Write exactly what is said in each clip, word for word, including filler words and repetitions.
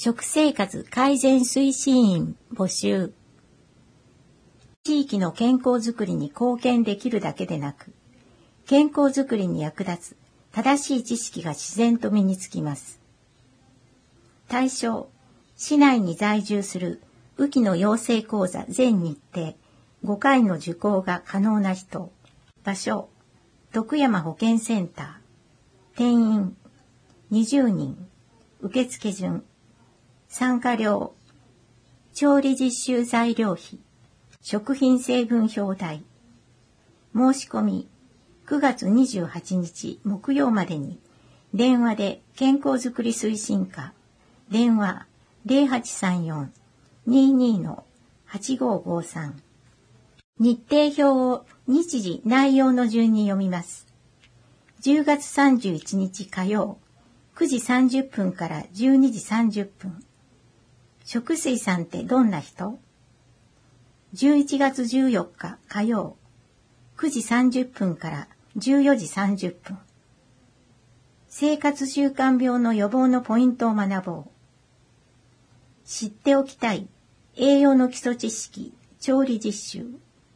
食生活改善推進員募集。地域の健康づくりに貢献できるだけでなく、健康づくりに役立つ正しい知識が自然と身につきます。対象、市内に在住する雨季の養成講座全日程ごかいの受講が可能な人。場所、徳山保健センター。定員、にじゅうにん。受付順。参加料、調理実習材料費、食品成分表代。申し込み、くがつにじゅうはちにち木曜までに、電話で健康づくり推進課、電話 ゼロはちさんよん にーにー はちごーごーさん。日程表を日時内容の順に読みます。じゅうがつさんじゅういちにち火曜、くじさんじゅっぷんからじゅうにじさんじゅっぷん。食水さんってどんな人？じゅういちがつじゅうよっか火曜、くじさんじゅっぷんからじゅうよじさんじゅっぷん。生活習慣病の予防のポイントを学ぼう。知っておきたい栄養の基礎知識、調理実習。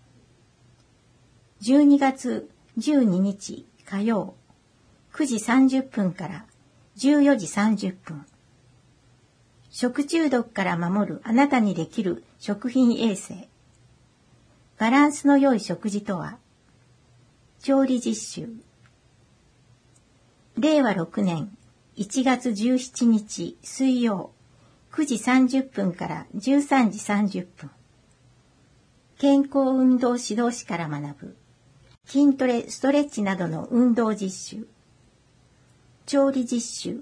じゅうにがつじゅうににち火曜、くじさんじゅっぷんからじゅうよじさんじゅっぷん。食中毒から守るあなたにできる食品衛生。バランスの良い食事とは？調理実習。れいわろくねんいちがつじゅうしちにち水曜、くじさんじゅっぷんからじゅうさんじさんじゅっぷん。健康運動指導士から学ぶ。筋トレ、ストレッチなどの運動実習。調理実習。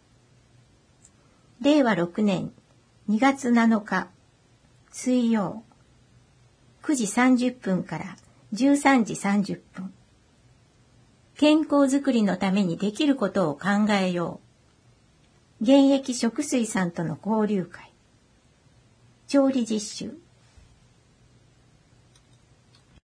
れいわろくねんにがつなのか水曜、くじさんじゅっぷんからじゅうさんじさんじゅっぷん。健康づくりのためにできることを考えよう。現役食水さんとの交流会。調理実習。